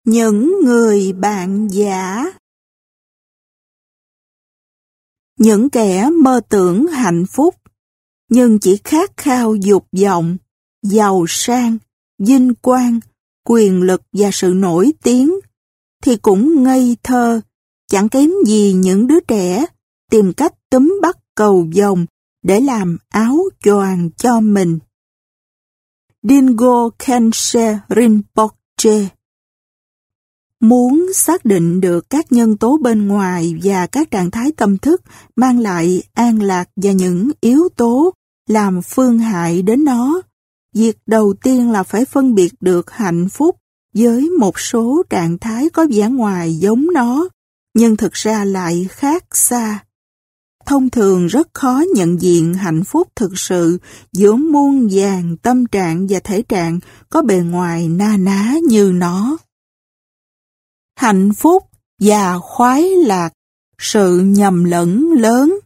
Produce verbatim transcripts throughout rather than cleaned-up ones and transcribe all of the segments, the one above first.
Những người bạn giả. Những kẻ mơ tưởng hạnh phúc, nhưng chỉ khát khao dục vọng, giàu sang, vinh quang, quyền lực và sự nổi tiếng, thì cũng ngây thơ, chẳng kém gì những đứa trẻ tìm cách túm bắt cầu vồng để làm áo choàng cho mình. Dilgo Khyentse Rinpoche. Muốn xác định được các nhân tố bên ngoài và các trạng thái tâm thức mang lại an lạc và những yếu tố làm phương hại đến nó, việc đầu tiên là phải phân biệt được hạnh phúc với một số trạng thái có vẻ ngoài giống nó, nhưng thực ra lại khác xa. Thông thường rất khó nhận diện hạnh phúc thực sự giữa muôn vàn tâm trạng và thể trạng có bề ngoài na ná như nó. Hạnh phúc và khoái lạc, sự nhầm lẫn lớn.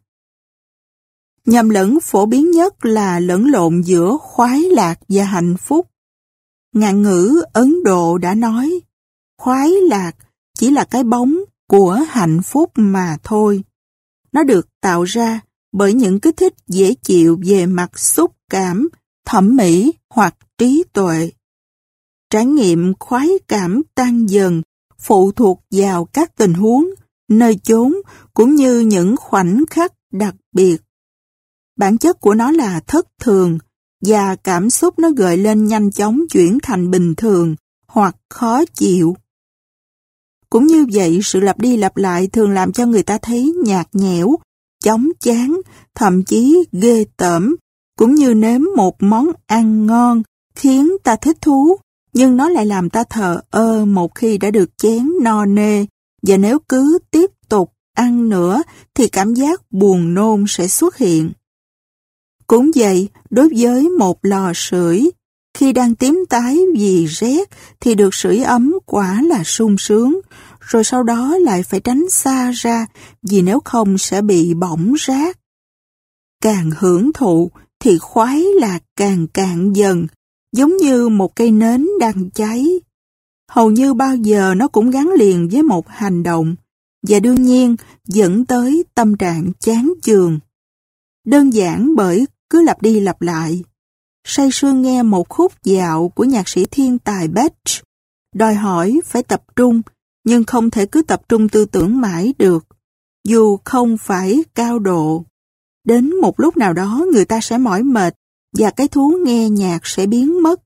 Nhầm lẫn phổ biến nhất là lẫn lộn giữa khoái lạc và hạnh phúc. Ngạn ngữ Ấn Độ đã nói, khoái lạc chỉ là cái bóng của hạnh phúc mà thôi. Nó được tạo ra bởi những kích thích dễ chịu về mặt xúc cảm, thẩm mỹ hoặc trí tuệ. Trải nghiệm khoái cảm tăng dần phụ thuộc vào các tình huống, nơi chốn cũng như những khoảnh khắc đặc biệt. Bản chất của nó là thất thường và cảm xúc nó gợi lên nhanh chóng chuyển thành bình thường hoặc khó chịu. Cũng như vậy, sự lặp đi lặp lại thường làm cho người ta thấy nhạt nhẽo, chóng chán, thậm chí ghê tởm, cũng như nếm một món ăn ngon khiến ta thích thú, nhưng nó lại làm ta thờ ơ một khi đã được chén no nê, và nếu cứ tiếp tục ăn nữa thì cảm giác buồn nôn sẽ xuất hiện. Cũng vậy, đối với một lò sưởi, khi đang tím tái vì rét thì được sưởi ấm quả là sung sướng, rồi sau đó lại phải tránh xa ra vì nếu không sẽ bị bỏng rát. Càng hưởng thụ thì khoái lạc càng cạn dần, giống như một cây nến đang cháy. Hầu như bao giờ nó cũng gắn liền với một hành động, và đương nhiên dẫn tới tâm trạng chán chường. Đơn giản bởi cứ lặp đi lặp lại. Say sưa nghe một khúc dạo của nhạc sĩ thiên tài Bach, đòi hỏi phải tập trung, nhưng không thể cứ tập trung tư tưởng mãi được, dù không phải cao độ. Đến một lúc nào đó người ta sẽ mỏi mệt và cái thú nghe nhạc sẽ biến mất.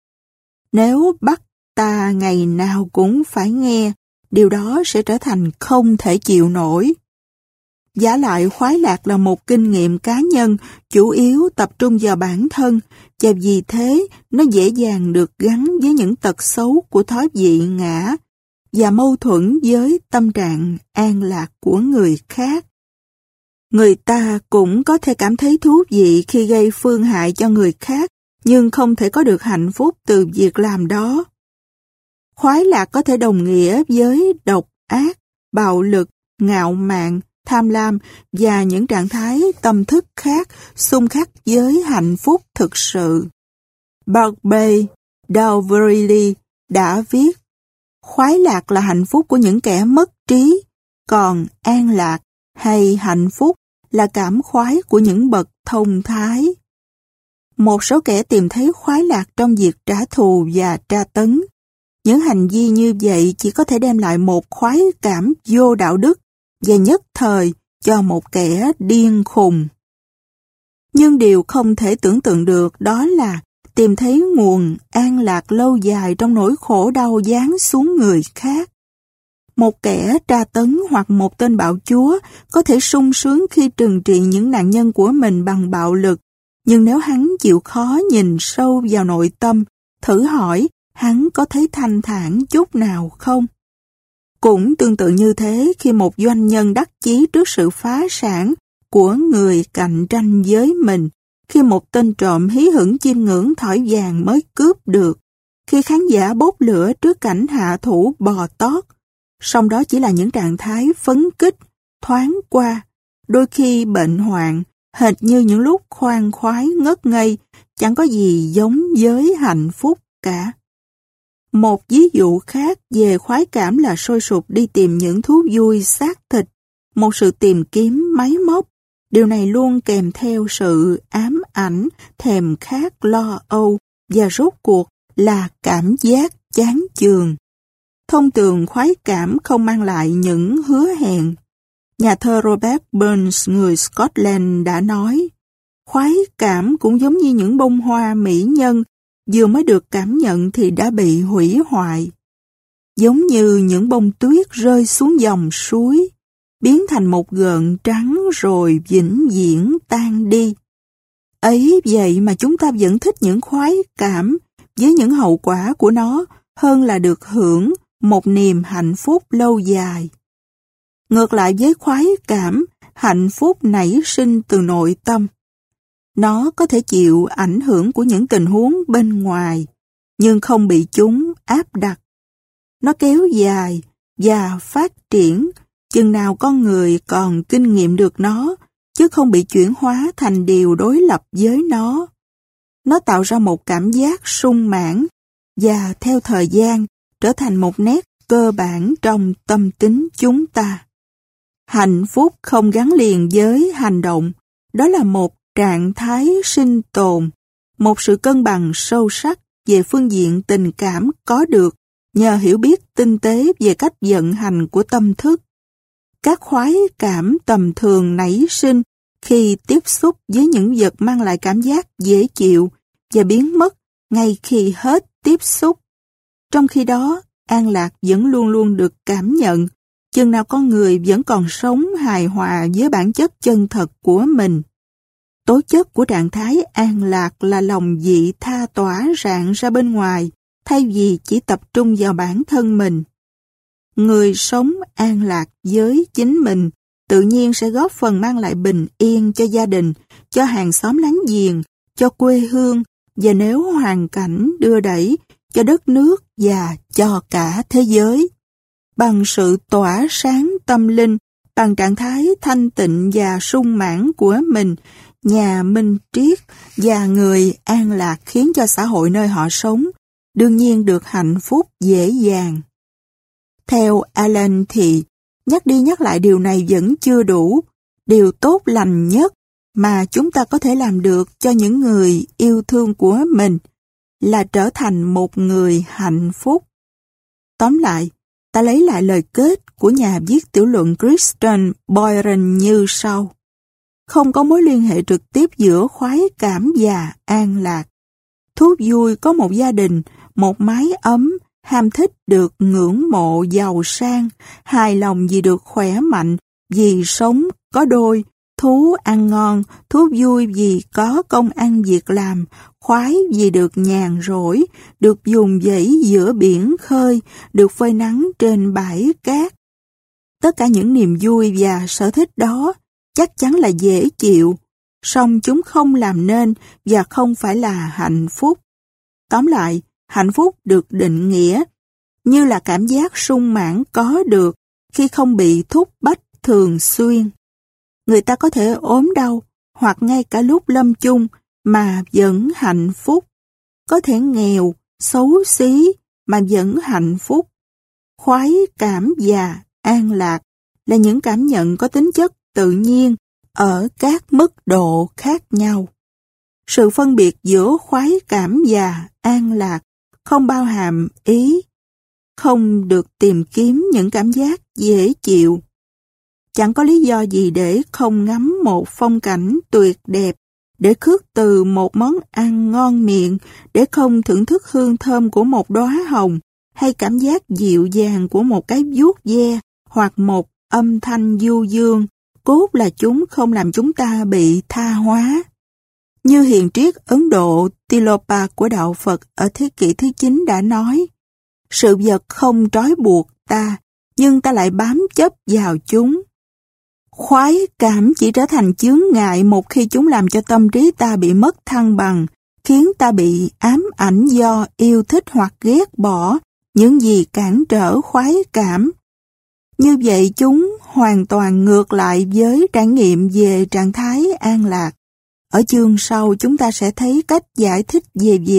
Nếu bắt ta ngày nào cũng phải nghe, điều đó sẽ trở thành không thể chịu nổi. Vả lại khoái lạc là một kinh nghiệm cá nhân, chủ yếu tập trung vào bản thân, và vì thế nó dễ dàng được gắn với những tật xấu của thói vị ngã và mâu thuẫn với tâm trạng an lạc của người khác. Người ta cũng có thể cảm thấy thú vị khi gây phương hại cho người khác, nhưng không thể có được hạnh phúc từ việc làm đó. Khoái lạc có thể đồng nghĩa với độc ác, bạo lực, ngạo mạn, tham lam và những trạng thái tâm thức khác xung khắc với hạnh phúc thực sự. Barbey D'Aurevilly đã viết, khoái lạc là hạnh phúc của những kẻ mất trí, còn an lạc hay hạnh phúc là cảm khoái của những bậc thông thái. Một số kẻ tìm thấy khoái lạc trong việc trả thù và tra tấn. Những hành vi như vậy chỉ có thể đem lại một khoái cảm vô đạo đức và nhất thời cho một kẻ điên khùng. Nhưng điều không thể tưởng tượng được đó là tìm thấy nguồn an lạc lâu dài trong nỗi khổ đau giáng xuống người khác. Một kẻ tra tấn hoặc một tên bạo chúa có thể sung sướng khi trừng trị những nạn nhân của mình bằng bạo lực, nhưng nếu hắn chịu khó nhìn sâu vào nội tâm, thử hỏi hắn có thấy thanh thản chút nào không? Cũng tương tự như thế khi một doanh nhân đắc chí trước sự phá sản của người cạnh tranh với mình, khi một tên trộm hí hửng chiêm ngưỡng thỏi vàng mới cướp được, khi khán giả bốc lửa trước cảnh hạ thủ bò tót. Song đó chỉ là những trạng thái phấn kích, thoáng qua, đôi khi bệnh hoạn, hệt như những lúc khoan khoái ngất ngây, chẳng có gì giống với hạnh phúc cả. Một ví dụ khác về khoái cảm là sôi sục đi tìm những thú vui xác thịt, một sự tìm kiếm máy móc. Điều này luôn kèm theo sự ám ảnh, thèm khát, lo âu và rốt cuộc là cảm giác chán chường. Thông thường khoái cảm không mang lại những hứa hẹn. Nhà thơ Robert Burns người Scotland đã nói, khoái cảm cũng giống như những bông hoa mỹ nhân, vừa mới được cảm nhận thì đã bị hủy hoại. Giống như những bông tuyết rơi xuống dòng suối, biến thành một gợn trắng rồi vĩnh viễn tan đi. Ấy vậy mà chúng ta vẫn thích những khoái cảm với những hậu quả của nó hơn là được hưởng một niềm hạnh phúc lâu dài. Ngược lại với khoái cảm, hạnh phúc nảy sinh từ nội tâm. Nó có thể chịu ảnh hưởng của những tình huống bên ngoài, nhưng không bị chúng áp đặt. Nó kéo dài và phát triển chừng nào con người còn kinh nghiệm được nó, chứ không bị chuyển hóa thành điều đối lập với nó. Nó tạo ra một cảm giác sung mãn và theo thời gian trở thành một nét cơ bản trong tâm tính chúng ta. Hạnh phúc không gắn liền với hành động, đó là một trạng thái sinh tồn, một sự cân bằng sâu sắc về phương diện tình cảm có được nhờ hiểu biết tinh tế về cách vận hành của tâm thức. Các khoái cảm tầm thường nảy sinh khi tiếp xúc với những vật mang lại cảm giác dễ chịu và biến mất ngay khi hết tiếp xúc. Trong khi đó, an lạc vẫn luôn luôn được cảm nhận, chừng nào con người vẫn còn sống hài hòa với bản chất chân thật của mình. Tố chất của trạng thái an lạc là lòng vị tha tỏa rạng ra bên ngoài, thay vì chỉ tập trung vào bản thân mình. Người sống an lạc với chính mình tự nhiên sẽ góp phần mang lại bình yên cho gia đình, cho hàng xóm láng giềng, cho quê hương, và nếu hoàn cảnh đưa đẩy, cho đất nước và cho cả thế giới. Bằng sự tỏa sáng tâm linh, bằng trạng thái thanh tịnh và sung mãn của mình, nhà minh triết và người an lạc khiến cho xã hội nơi họ sống đương nhiên được hạnh phúc dễ dàng. Theo Alan thì, nhắc đi nhắc lại điều này vẫn chưa đủ. Điều tốt lành nhất mà chúng ta có thể làm được cho những người yêu thương của mình là trở thành một người hạnh phúc. Tóm lại, ta lấy lại lời kết của nhà viết tiểu luận Christian Boyron như sau. Không có mối liên hệ trực tiếp giữa khoái cảm và an lạc. Thú vui có một gia đình, một mái ấm, ham thích được ngưỡng mộ giàu sang, hài lòng vì được khỏe mạnh, vì sống có đôi, thú ăn ngon, thú vui vì có công ăn việc làm, khoái vì được nhàn rỗi, được dùng dãy giữa biển khơi, được phơi nắng trên bãi cát. Tất cả những niềm vui và sở thích đó chắc chắn là dễ chịu, song chúng không làm nên và không phải là hạnh phúc. Tóm lại, hạnh phúc được định nghĩa như là cảm giác sung mãn có được khi không bị thúc bách thường xuyên. Người ta có thể ốm đau hoặc ngay cả lúc lâm chung mà vẫn hạnh phúc. Có thể nghèo, xấu xí mà vẫn hạnh phúc. Khoái cảm và an lạc là những cảm nhận có tính chất tự nhiên ở các mức độ khác nhau. Sự phân biệt giữa khoái cảm và an lạc không bao hàm ý, không được tìm kiếm những cảm giác dễ chịu. Chẳng có lý do gì để không ngắm một phong cảnh tuyệt đẹp, để khước từ một món ăn ngon miệng, để không thưởng thức hương thơm của một đóa hồng, hay cảm giác dịu dàng của một cái vuốt ve, hoặc một âm thanh du dương, cốt là chúng không làm chúng ta bị tha hóa. Như hiền triết Ấn Độ Tilopa của Đạo Phật ở thế kỷ thứ chín đã nói, sự vật không trói buộc ta, nhưng ta lại bám chấp vào chúng. Khoái cảm chỉ trở thành chướng ngại một khi chúng làm cho tâm trí ta bị mất thăng bằng, khiến ta bị ám ảnh do yêu thích hoặc ghét bỏ những gì cản trở khoái cảm. Như vậy chúng hoàn toàn ngược lại với trải nghiệm về trạng thái an lạc. Ở chương sau chúng ta sẽ thấy cách giải thích về việc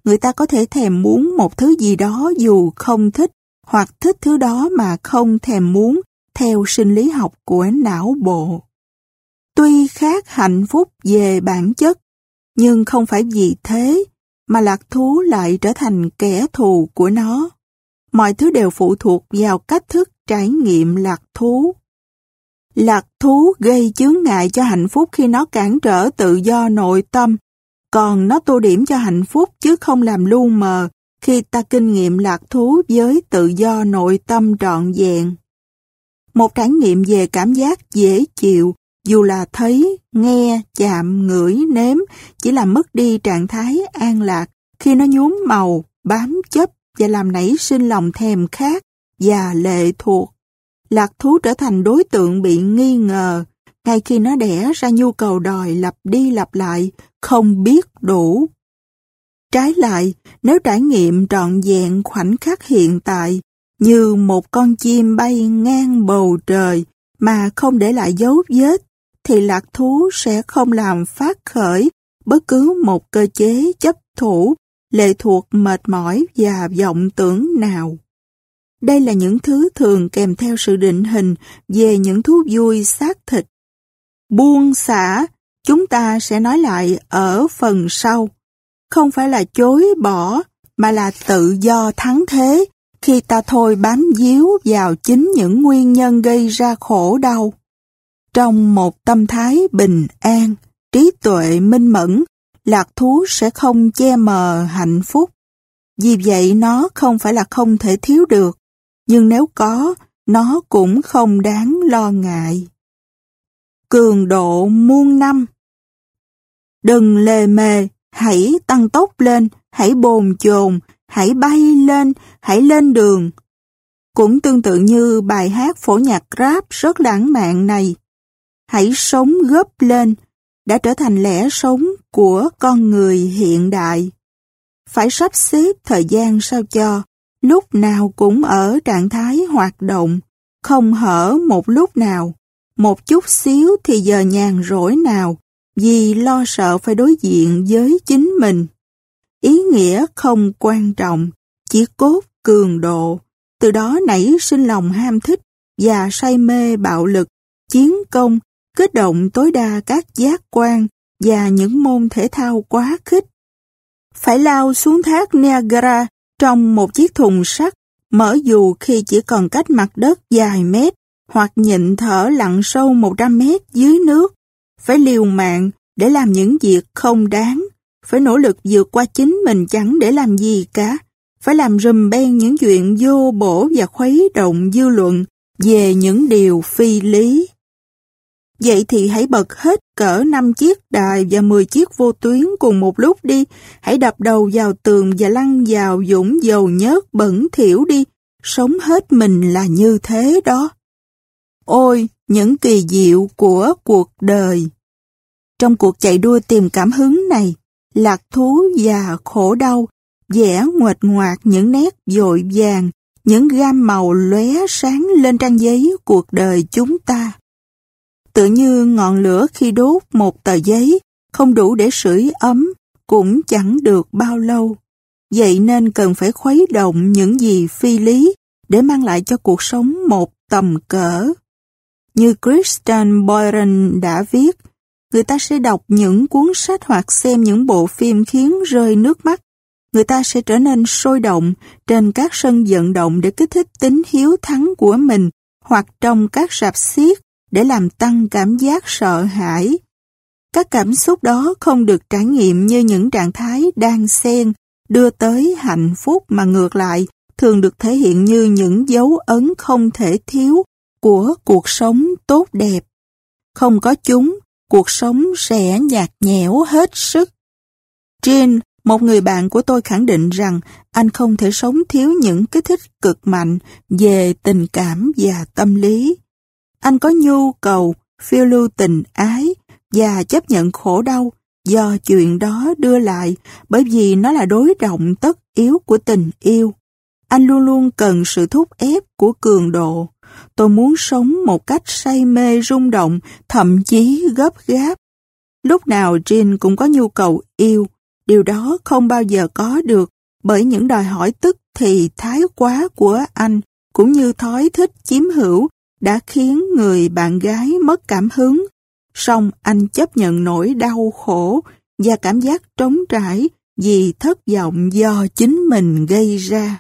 người ta có thể thèm muốn một thứ gì đó dù không thích, hoặc thích thứ đó mà không thèm muốn theo sinh lý học của não bộ. Tuy khác hạnh phúc về bản chất, nhưng không phải vì thế mà lạc thú lại trở thành kẻ thù của nó. Mọi thứ đều phụ thuộc vào cách thức trải nghiệm lạc thú. Lạc thú gây chướng ngại cho hạnh phúc khi nó cản trở tự do nội tâm, còn nó tô điểm cho hạnh phúc chứ không làm lu mờ khi ta kinh nghiệm lạc thú với tự do nội tâm trọn vẹn. Một trải nghiệm về cảm giác dễ chịu, dù là thấy, nghe, chạm, ngửi, nếm, chỉ làm mất đi trạng thái an lạc khi nó nhuốm màu, bám chấp và làm nảy sinh lòng thèm khát và lệ thuộc. Lạc thú trở thành đối tượng bị nghi ngờ, ngay khi nó đẻ ra nhu cầu đòi lặp đi lặp lại, không biết đủ. Trái lại, nếu trải nghiệm trọn vẹn khoảnh khắc hiện tại, như một con chim bay ngang bầu trời mà không để lại dấu vết, thì lạc thú sẽ không làm phát khởi bất cứ một cơ chế chấp thủ, lệ thuộc mệt mỏi và vọng tưởng nào. Đây là những thứ thường kèm theo sự định hình về những thú vui xác thịt. Buông xả, chúng ta sẽ nói lại ở phần sau. Không phải là chối bỏ, mà là tự do thắng thế khi ta thôi bám víu vào chính những nguyên nhân gây ra khổ đau. Trong một tâm thái bình an, trí tuệ minh mẫn, lạc thú sẽ không che mờ hạnh phúc. Vì vậy nó không phải là không thể thiếu được, nhưng nếu có, nó cũng không đáng lo ngại. Cường độ muôn năm. Đừng lề mề, hãy tăng tốc lên, hãy bồn chồn, hãy bay lên, hãy lên đường. Cũng tương tự như bài hát phổ nhạc rap rất lãng mạn này. Hãy sống gấp lên, đã trở thành lẽ sống của con người hiện đại. Phải sắp xếp thời gian sao cho lúc nào cũng ở trạng thái hoạt động, không hở một lúc nào, một chút xíu thì giờ nhàn rỗi nào, vì lo sợ phải đối diện với chính mình. Ý nghĩa không quan trọng, chỉ cốt cường độ, từ đó nảy sinh lòng ham thích và say mê bạo lực, chiến công, kích động tối đa các giác quan và những môn thể thao quá khích. Phải lao xuống thác Niagara trong một chiếc thùng sắt, mở dù khi chỉ còn cách mặt đất vài mét, hoặc nhịn thở lặn sâu một trăm mét dưới nước. Phải liều mạng để làm những việc không đáng, phải nỗ lực vượt qua chính mình chẳng để làm gì cả, phải làm rùm beng những chuyện vô bổ và khuấy động dư luận về những điều phi lý. Vậy thì hãy bật hết cỡ năm chiếc đài và mười chiếc vô tuyến cùng một lúc đi, hãy đập đầu vào tường và lăn vào dũng dầu nhớt bẩn thỉu đi, sống hết mình là như thế đó. Ôi, những kỳ diệu của cuộc đời! Trong cuộc chạy đua tìm cảm hứng này, lạc thú và khổ đau vẽ nguệch ngoạc những nét vội vàng, những gam màu lóe sáng lên trang giấy cuộc đời chúng ta. Tự như ngọn lửa khi đốt một tờ giấy, không đủ để sưởi ấm, cũng chẳng được bao lâu. Vậy nên cần phải khuấy động những gì phi lý để mang lại cho cuộc sống một tầm cỡ. Như Christian Boyron đã viết, người ta sẽ đọc những cuốn sách hoặc xem những bộ phim khiến rơi nước mắt. Người ta sẽ trở nên sôi động trên các sân vận động để kích thích tính hiếu thắng của mình, hoặc trong các rạp xiếc để làm tăng cảm giác sợ hãi. Các cảm xúc đó không được trải nghiệm như những trạng thái đan xen đưa tới hạnh phúc, mà ngược lại thường được thể hiện như những dấu ấn không thể thiếu của cuộc sống tốt đẹp. Không có chúng, cuộc sống sẽ nhạt nhẽo hết sức. Jean, một người bạn của tôi, khẳng định rằng anh không thể sống thiếu những kích thích cực mạnh về tình cảm và tâm lý. Anh có nhu cầu phiêu lưu tình ái và chấp nhận khổ đau do chuyện đó đưa lại, bởi vì nó là đối động tất yếu của tình yêu. Anh luôn luôn cần sự thúc ép của cường độ. Tôi muốn sống một cách say mê rung động, thậm chí gấp gáp. Lúc nào Jean cũng có nhu cầu yêu, Điều đó không bao giờ có được bởi những đòi hỏi tức thì thái quá của anh, cũng như thói thích chiếm hữu, đã khiến người bạn gái mất cảm hứng. Song anh chấp nhận nỗi đau khổ và cảm giác trống trải vì thất vọng do chính mình gây ra.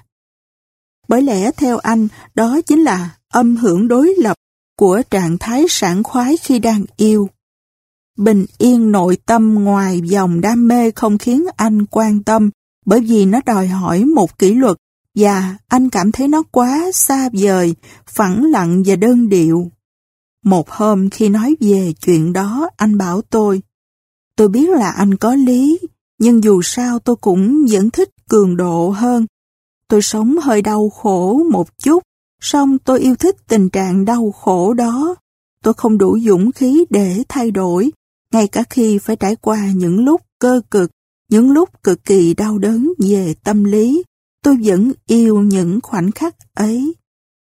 Bởi lẽ theo anh, đó chính là âm hưởng đối lập của trạng thái sảng khoái khi đang yêu. Bình yên nội tâm ngoài dòng đam mê không khiến anh quan tâm, bởi vì nó đòi hỏi một kỷ luật và anh cảm thấy nó quá xa vời, phẳng lặng và đơn điệu. Một hôm khi nói về chuyện đó, anh bảo tôi, tôi biết là anh có lý, nhưng dù sao tôi cũng vẫn thích cường độ hơn. Tôi sống hơi đau khổ một chút, song tôi yêu thích tình trạng đau khổ đó. Tôi không đủ dũng khí để thay đổi, ngay cả khi phải trải qua những lúc cơ cực, những lúc cực kỳ đau đớn về tâm lý, tôi vẫn yêu những khoảnh khắc ấy.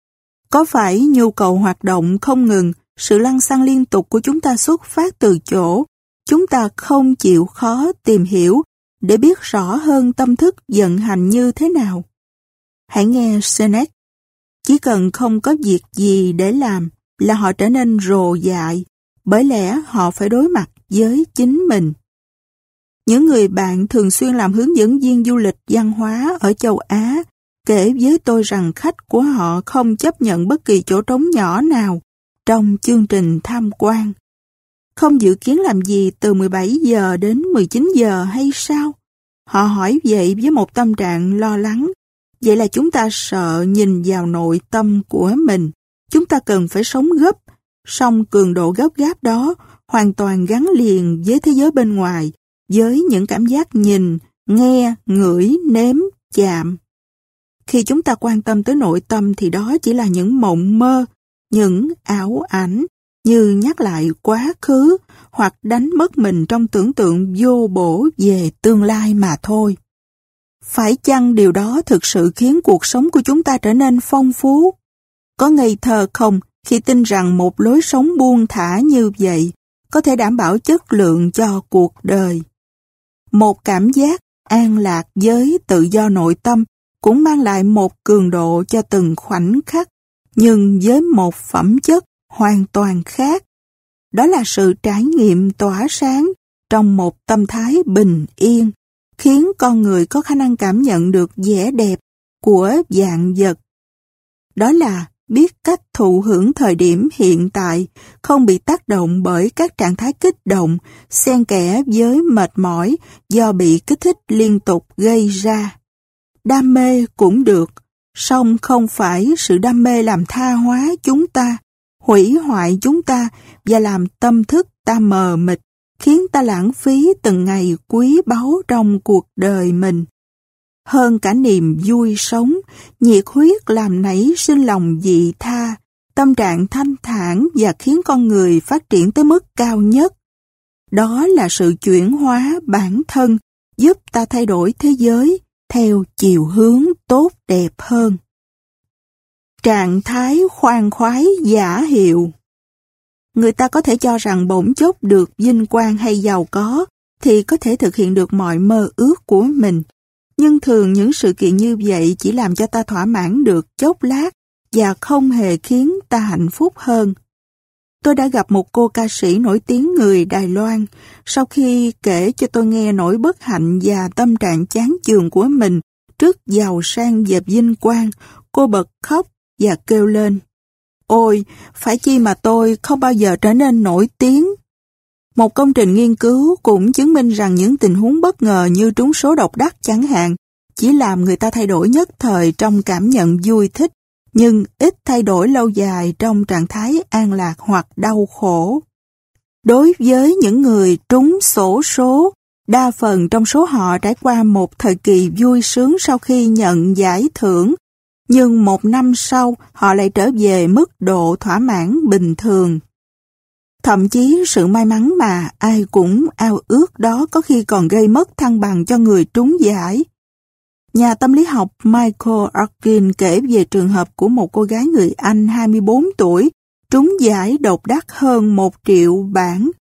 Có phải nhu cầu hoạt động không ngừng, sự lăng xăng liên tục của chúng ta xuất phát từ chỗ chúng ta không chịu khó tìm hiểu để biết rõ hơn tâm thức vận hành như thế nào? Hãy nghe Seneca. Chỉ cần không có việc gì để làm là họ trở nên rồ dại, bởi lẽ họ phải đối mặt với chính mình. Những người bạn thường xuyên làm hướng dẫn viên du lịch văn hóa ở châu Á kể với tôi rằng khách của họ không chấp nhận bất kỳ chỗ trống nhỏ nào trong chương trình tham quan. Không dự kiến làm gì từ mười bảy giờ đến mười chín giờ hay sao? Họ hỏi vậy với một tâm trạng lo lắng. Vậy là chúng ta sợ nhìn vào nội tâm của mình. Chúng ta cần phải sống gấp, song cường độ gấp gáp đó hoàn toàn gắn liền với thế giới bên ngoài, với những cảm giác nhìn, nghe, ngửi, nếm, chạm. Khi chúng ta quan tâm tới nội tâm thì đó chỉ là những mộng mơ, những ảo ảnh, như nhắc lại quá khứ hoặc đánh mất mình trong tưởng tượng vô bổ về tương lai mà thôi. Phải chăng điều đó thực sự khiến cuộc sống của chúng ta trở nên phong phú? Có ngây thơ không khi tin rằng một lối sống buông thả như vậy có thể đảm bảo chất lượng cho cuộc đời? Một cảm giác an lạc với tự do nội tâm cũng mang lại một cường độ cho từng khoảnh khắc, nhưng với một phẩm chất hoàn toàn khác. Đó là sự trải nghiệm tỏa sáng trong một tâm thái bình yên, khiến con người có khả năng cảm nhận được vẻ đẹp của vạn vật. Đó là biết cách thụ hưởng thời điểm hiện tại, không bị tác động bởi các trạng thái kích động, xen kẽ với mệt mỏi do bị kích thích liên tục gây ra. Đam mê cũng được, song không phải sự đam mê làm tha hóa chúng ta, hủy hoại chúng ta và làm tâm thức ta mờ mịt, khiến ta lãng phí từng ngày quý báu trong cuộc đời mình. Hơn cả niềm vui sống, nhiệt huyết làm nảy sinh lòng vị tha, tâm trạng thanh thản và khiến con người phát triển tới mức cao nhất. Đó là sự chuyển hóa bản thân, giúp ta thay đổi thế giới theo chiều hướng tốt đẹp hơn. Trạng thái khoan khoái giả hiệu. Người ta có thể cho rằng bỗng chốc được vinh quang hay giàu có thì có thể thực hiện được mọi mơ ước của mình. Nhưng thường những sự kiện như vậy chỉ làm cho ta thỏa mãn được chốc lát và không hề khiến ta hạnh phúc hơn. Tôi đã gặp một cô ca sĩ nổi tiếng người Đài Loan. Sau khi kể cho tôi nghe nỗi bất hạnh và tâm trạng chán chường của mình trước giàu sang và vinh quang, cô bật khóc và kêu lên: "Ôi, phải chi mà tôi không bao giờ trở nên nổi tiếng." Một công trình nghiên cứu cũng chứng minh rằng những tình huống bất ngờ như trúng số độc đắc chẳng hạn chỉ làm người ta thay đổi nhất thời trong cảm nhận vui thích, nhưng ít thay đổi lâu dài trong trạng thái an lạc hoặc đau khổ. Đối với những người trúng xổ số, đa phần trong số họ trải qua một thời kỳ vui sướng sau khi nhận giải thưởng, nhưng một năm sau họ lại trở về mức độ thỏa mãn bình thường. Thậm chí sự may mắn mà ai cũng ao ước đó có khi còn gây mất thăng bằng cho người trúng giải. Nhà tâm lý học Michael Arkin kể về trường hợp của một cô gái người Anh hai mươi bốn tuổi trúng giải độc đắc hơn một triệu bảng.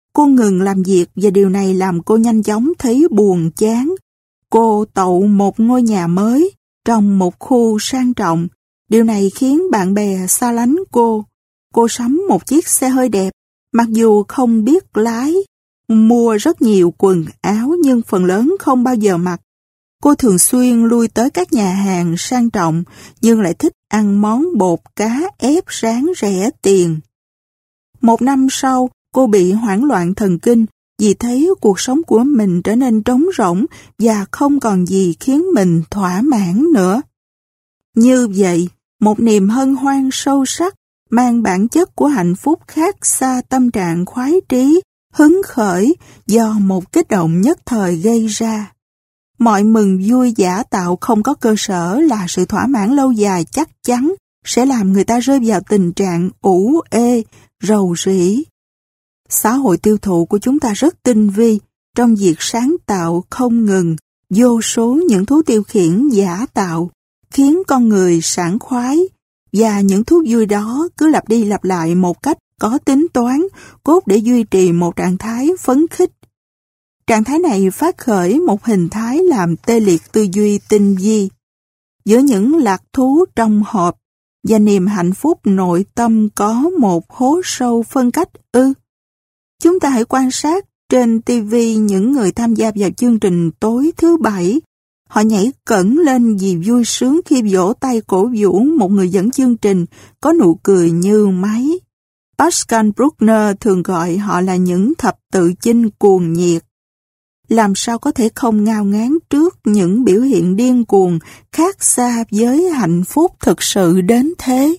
Cô ngừng làm việc và điều này làm cô nhanh chóng thấy buồn chán. Cô tậu một ngôi nhà mới trong một khu sang trọng. Điều này khiến bạn bè xa lánh cô. Cô sắm một chiếc xe hơi đẹp, mặc dù không biết lái. Mua rất nhiều quần áo nhưng phần lớn không bao giờ mặc. Cô thường xuyên lui tới các nhà hàng sang trọng nhưng lại thích ăn món bột cá ép rán rẻ tiền. Một năm sau, cô bị hoảng loạn thần kinh vì thấy cuộc sống của mình trở nên trống rỗng và không còn gì khiến mình thỏa mãn nữa. Như vậy, một niềm hân hoan sâu sắc mang bản chất của hạnh phúc khác xa tâm trạng khoái trí, hứng khởi do một kích động nhất thời gây ra. Mọi mừng vui giả tạo không có cơ sở là sự thỏa mãn lâu dài chắc chắn sẽ làm người ta rơi vào tình trạng ủ ê, rầu rĩ. Xã hội tiêu thụ của chúng ta rất tinh vi trong việc sáng tạo không ngừng vô số những thú tiêu khiển giả tạo, khiến con người sảng khoái, và những thú vui đó cứ lặp đi lặp lại một cách có tính toán, cốt để duy trì một trạng thái phấn khích. Trạng thái này phát khởi một hình thái làm tê liệt tư duy tinh vi. Giữa những lạc thú trong hộp và niềm hạnh phúc nội tâm có một hố sâu phân cách ư. Chúng ta hãy quan sát trên ti vi những người tham gia vào chương trình tối thứ bảy. Họ nhảy cẫng lên vì vui sướng khi vỗ tay cổ vũ một người dẫn chương trình có nụ cười như máy. Pascal Bruckner thường gọi họ là những thập tự chinh cuồng nhiệt. Làm sao có thể không ngao ngán trước những biểu hiện điên cuồng khác xa với hạnh phúc thực sự đến thế?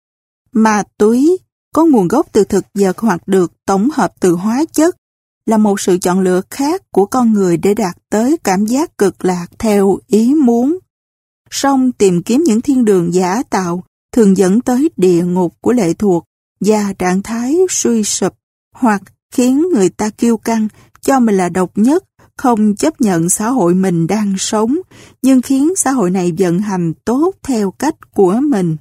Ma túy có nguồn gốc từ thực vật hoặc được tổng hợp từ hóa chất là một sự chọn lựa khác của con người để đạt tới cảm giác cực lạc theo ý muốn. Song tìm kiếm những thiên đường giả tạo thường dẫn tới địa ngục của lệ thuộc và trạng thái suy sụp, hoặc khiến người ta kiêu căng cho mình là độc nhất, không chấp nhận xã hội mình đang sống, nhưng khiến xã hội này vận hành tốt theo cách của mình.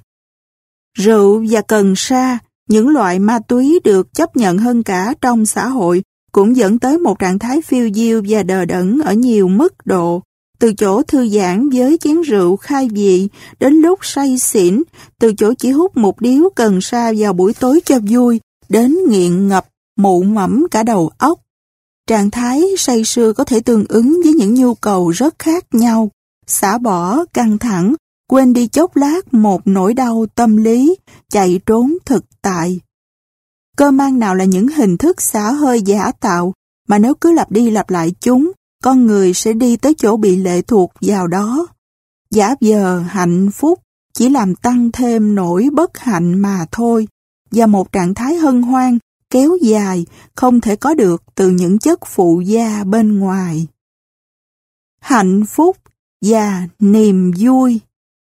Rượu và cần sa, những loại ma túy được chấp nhận hơn cả trong xã hội, cũng dẫn tới một trạng thái phiêu diêu và đờ đẫn ở nhiều mức độ, từ chỗ thư giãn với chén rượu khai vị đến lúc say xỉn, từ chỗ chỉ hút một điếu cần sa vào buổi tối cho vui đến nghiện ngập, mụ mẫm cả đầu óc. Trạng thái say sưa có thể tương ứng với những nhu cầu rất khác nhau, xả bỏ căng thẳng, quên đi chốc lát một nỗi đau tâm lý, chạy trốn thực tại. Cơ mang nào là những hình thức xả hơi giả tạo mà nếu cứ lặp đi lặp lại chúng, con người sẽ đi tới chỗ bị lệ thuộc vào đó. Giả vờ hạnh phúc chỉ làm tăng thêm nỗi bất hạnh mà thôi, và một trạng thái hân hoan kéo dài không thể có được từ những chất phụ gia bên ngoài. Hạnh phúc và niềm vui.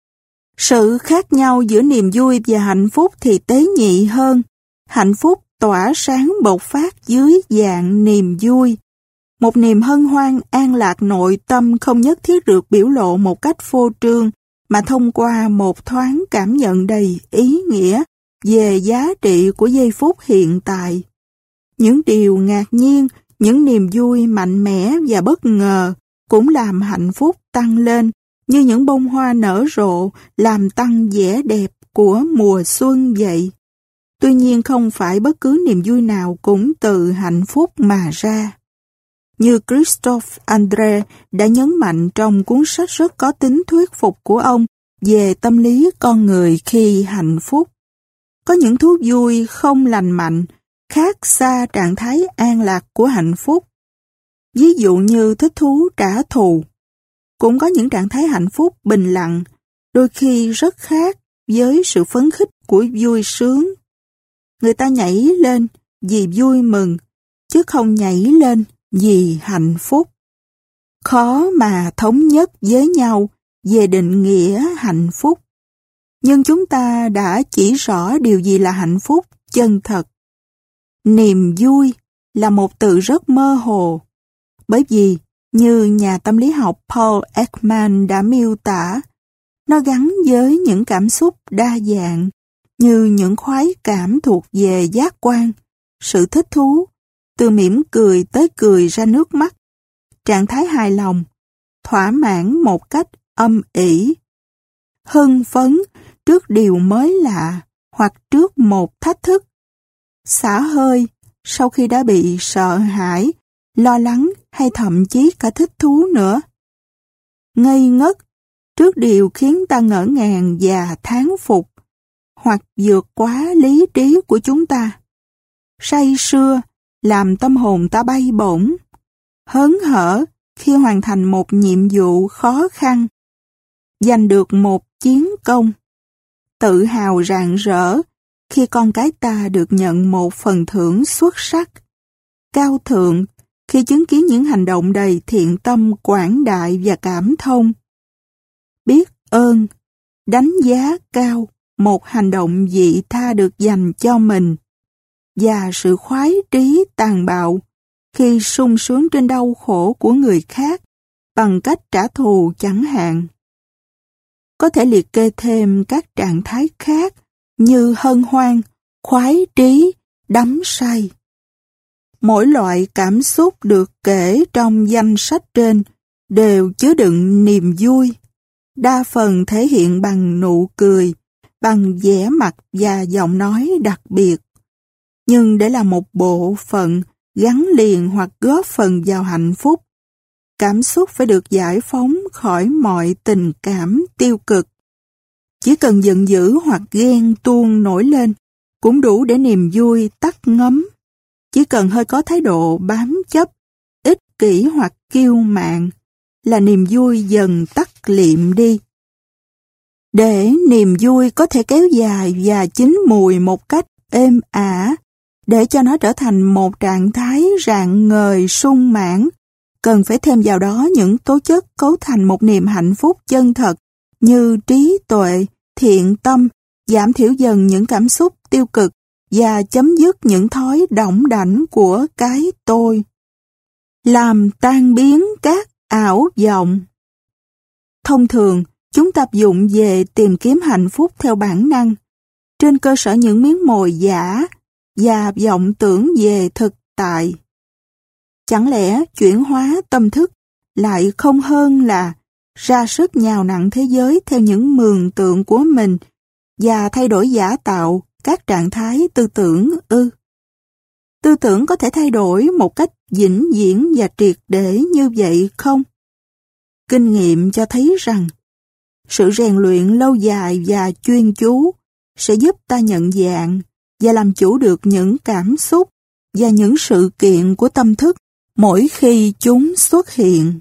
Sự khác nhau giữa niềm vui và hạnh phúc thì tế nhị hơn. Hạnh phúc tỏa sáng bộc phát dưới dạng niềm vui. Một niềm hân hoan an lạc nội tâm không nhất thiết được biểu lộ một cách phô trương, mà thông qua một thoáng cảm nhận đầy ý nghĩa về giá trị của giây phút hiện tại. Những điều ngạc nhiên, những niềm vui mạnh mẽ và bất ngờ cũng làm hạnh phúc tăng lên, như những bông hoa nở rộ làm tăng vẻ đẹp của mùa xuân vậy. Tuy nhiên không phải bất cứ niềm vui nào cũng từ hạnh phúc mà ra. Như Christophe André đã nhấn mạnh trong cuốn sách rất có tính thuyết phục của ông về tâm lý con người khi hạnh phúc. Có những thú vui không lành mạnh, khác xa trạng thái an lạc của hạnh phúc. Ví dụ như thích thú trả thù. Cũng có những trạng thái hạnh phúc bình lặng, đôi khi rất khác với sự phấn khích của vui sướng. Người ta nhảy lên vì vui mừng, chứ không nhảy lên vì hạnh phúc. Khó mà thống nhất với nhau về định nghĩa hạnh phúc. Nhưng chúng ta đã chỉ rõ điều gì là hạnh phúc chân thật. Niềm vui là một từ rất mơ hồ, bởi vì như nhà tâm lý học Paul Ekman đã miêu tả, nó gắn với những cảm xúc đa dạng, như những khoái cảm thuộc về giác quan, sự thích thú, từ mỉm cười tới cười ra nước mắt, trạng thái hài lòng, thỏa mãn một cách âm ỉ, hưng phấn trước điều mới lạ hoặc trước một thách thức, xả hơi sau khi đã bị sợ hãi, lo lắng hay thậm chí cả thích thú nữa. Ngây ngất trước điều khiến ta ngỡ ngàng và thán phục, hoặc vượt quá lý trí của chúng ta. Say sưa làm tâm hồn ta bay bổng, hớn hở khi hoàn thành một nhiệm vụ khó khăn, giành được một chiến công, tự hào rạng rỡ khi con cái ta được nhận một phần thưởng xuất sắc, cao thượng khi chứng kiến những hành động đầy thiện tâm quảng đại và cảm thông. Biết ơn, đánh giá cao một hành động vị tha được dành cho mình, và sự khoái trí tàn bạo khi sung sướng trên đau khổ của người khác bằng cách trả thù chẳng hạn. Có thể liệt kê thêm các trạng thái khác như hân hoan, khoái trí, đắm say. Mỗi loại cảm xúc được kể trong danh sách trên đều chứa đựng niềm vui, đa phần thể hiện bằng nụ cười, bằng vẻ mặt và giọng nói đặc biệt. Nhưng để là một bộ phận gắn liền hoặc góp phần vào hạnh phúc, cảm xúc phải được giải phóng khỏi mọi tình cảm tiêu cực. Chỉ cần giận dữ hoặc ghen tuông nổi lên cũng đủ để niềm vui tắt ngấm. Chỉ cần hơi có thái độ bám chấp, ích kỷ hoặc kiêu mạn là niềm vui dần tắt liệm đi. Để niềm vui có thể kéo dài và chín mùi một cách êm ả, để cho nó trở thành một trạng thái rạng ngời sung mãn, cần phải thêm vào đó những tố chất cấu thành một niềm hạnh phúc chân thật như trí tuệ, thiện tâm, giảm thiểu dần những cảm xúc tiêu cực và chấm dứt những thói đỏng đảnh của cái tôi. Làm tan biến các ảo vọng. Thông thường, chúng tập dụng về tìm kiếm hạnh phúc theo bản năng, trên cơ sở những miếng mồi giả và vọng tưởng về thực tại. Chẳng lẽ chuyển hóa tâm thức lại không hơn là ra sức nhào nặn thế giới theo những mường tượng của mình và thay đổi giả tạo các trạng thái tư tưởng ư? Tư tưởng có thể thay đổi một cách vĩnh viễn và triệt để như vậy không? Kinh nghiệm cho thấy rằng sự rèn luyện lâu dài và chuyên chú sẽ giúp ta nhận dạng và làm chủ được những cảm xúc và những sự kiện của tâm thức mỗi khi chúng xuất hiện.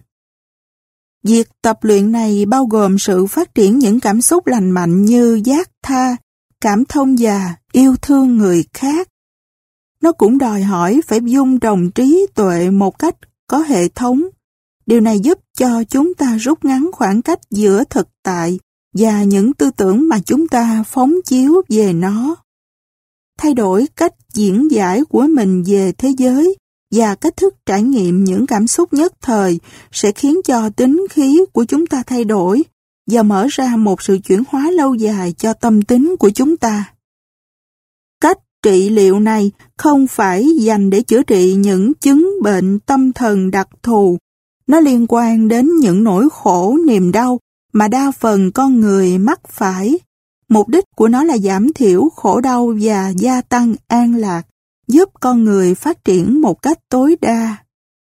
Việc tập luyện này bao gồm sự phát triển những cảm xúc lành mạnh như giác tha, cảm thông và yêu thương người khác. Nó cũng đòi hỏi phải dung trồng trí tuệ một cách có hệ thống. Điều này giúp cho chúng ta rút ngắn khoảng cách giữa thực tại và những tư tưởng mà chúng ta phóng chiếu về nó. Thay đổi cách diễn giải của mình về thế giới và cách thức trải nghiệm những cảm xúc nhất thời sẽ khiến cho tính khí của chúng ta thay đổi và mở ra một sự chuyển hóa lâu dài cho tâm tính của chúng ta. Cách trị liệu này không phải dành để chữa trị những chứng bệnh tâm thần đặc thù. Nó liên quan đến những nỗi khổ, niềm đau mà đa phần con người mắc phải. Mục đích của nó là giảm thiểu khổ đau và gia tăng an lạc, giúp con người phát triển một cách tối đa.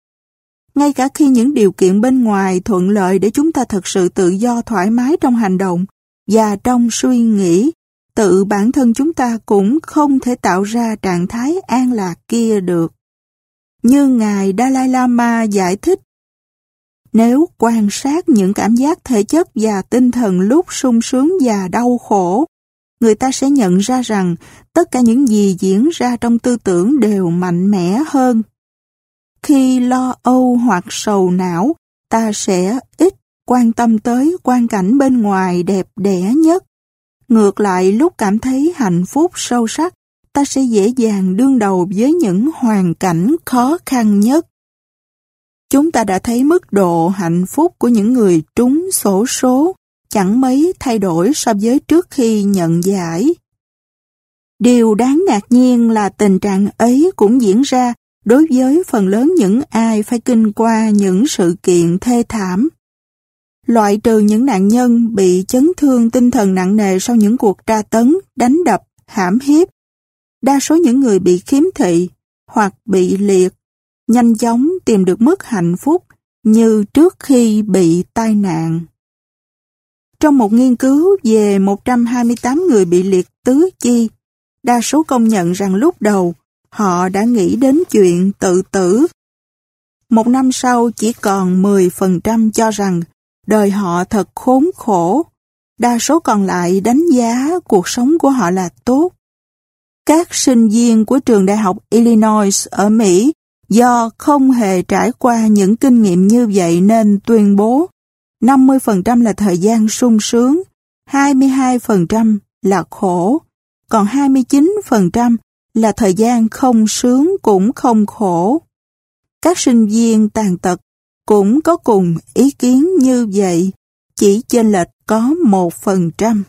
Ngay cả khi những điều kiện bên ngoài thuận lợi để chúng ta thực sự tự do thoải mái trong hành động và trong suy nghĩ, tự bản thân chúng ta cũng không thể tạo ra trạng thái an lạc kia được. Như Ngài Dalai Lama giải thích, nếu quan sát những cảm giác thể chất và tinh thần lúc sung sướng và đau khổ, người ta sẽ nhận ra rằng tất cả những gì diễn ra trong tư tưởng đều mạnh mẽ hơn. Khi lo âu hoặc sầu não, ta sẽ ít quan tâm tới quang cảnh bên ngoài đẹp đẽ nhất. Ngược lại, lúc cảm thấy hạnh phúc sâu sắc, ta sẽ dễ dàng đương đầu với những hoàn cảnh khó khăn nhất. Chúng ta đã thấy mức độ hạnh phúc của những người trúng xổ số chẳng mấy thay đổi so với trước khi nhận giải. Điều đáng ngạc nhiên là tình trạng ấy cũng diễn ra đối với phần lớn những ai phải kinh qua những sự kiện thê thảm. Loại trừ những nạn nhân bị chấn thương tinh thần nặng nề sau những cuộc tra tấn, đánh đập, hãm hiếp, đa số những người bị khiếm thị hoặc bị liệt nhanh chóng tìm được mức hạnh phúc như trước khi bị tai nạn. Trong một nghiên cứu về một trăm hai mươi tám người bị liệt tứ chi, đa số công nhận rằng lúc đầu họ đã nghĩ đến chuyện tự tử. Một năm sau chỉ còn mười phần trăm cho rằng đời họ thật khốn khổ, đa số còn lại đánh giá cuộc sống của họ là tốt. Các sinh viên của trường đại học Illinois ở Mỹ do không hề trải qua những kinh nghiệm như vậy nên tuyên bố năm mươi phần trăm là thời gian sung sướng, hai mươi hai phần trăm là khổ, còn hai mươi chín phần trăm là thời gian không sướng cũng không khổ. Các sinh viên tàn tật cũng có cùng ý kiến như vậy, chỉ chênh lệch có một phần trăm.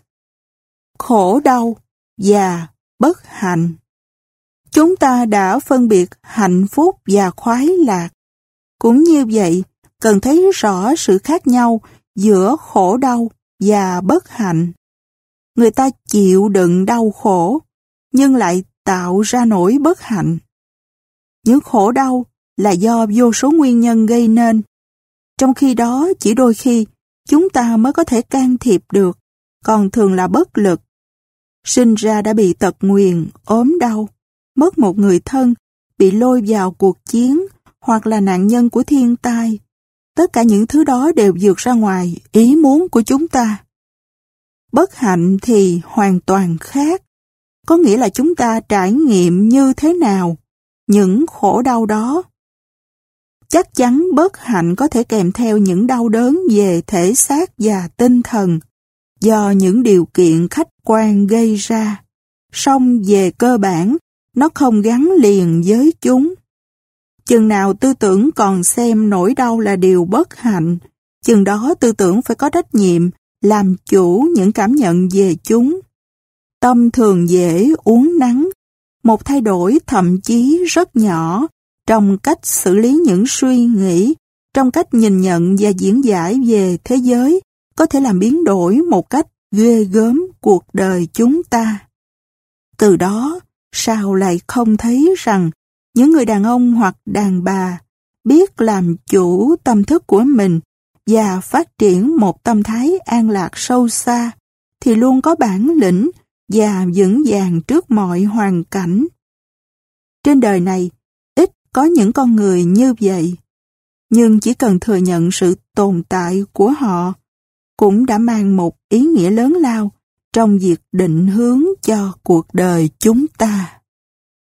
Khổ đau và bất hạnh. Chúng ta đã phân biệt hạnh phúc và khoái lạc. Cũng như vậy, cần thấy rõ sự khác nhau giữa khổ đau và bất hạnh. Người ta chịu đựng đau khổ, nhưng lại tạo ra nỗi bất hạnh. Những khổ đau là do vô số nguyên nhân gây nên. Trong khi đó, chỉ đôi khi, chúng ta mới có thể can thiệp được, còn thường là bất lực. Sinh ra đã bị tật nguyền, ốm đau, mất một người thân, bị lôi vào cuộc chiến, hoặc là nạn nhân của thiên tai. Tất cả những thứ đó đều vượt ra ngoài ý muốn của chúng ta. Bất hạnh thì hoàn toàn khác. Có nghĩa là chúng ta trải nghiệm như thế nào những khổ đau đó. Chắc chắn bất hạnh có thể kèm theo những đau đớn về thể xác và tinh thần do những điều kiện khách quan gây ra. Song về cơ bản, nó không gắn liền với chúng. Chừng nào tư tưởng còn xem nỗi đau là điều bất hạnh, chừng đó tư tưởng phải có trách nhiệm làm chủ những cảm nhận về chúng. Tâm thường dễ uốn nắn, một thay đổi thậm chí rất nhỏ trong cách xử lý những suy nghĩ, trong cách nhìn nhận và diễn giải về thế giới, có thể làm biến đổi một cách ghê gớm cuộc đời chúng ta. Từ đó, sao lại không thấy rằng những người đàn ông hoặc đàn bà biết làm chủ tâm thức của mình và phát triển một tâm thái an lạc sâu xa, thì luôn có bản lĩnh và vững vàng trước mọi hoàn cảnh. Trên đời này, ít có những con người như vậy, nhưng chỉ cần thừa nhận sự tồn tại của họ, cũng đã mang một ý nghĩa lớn lao trong việc định hướng cho cuộc đời chúng ta.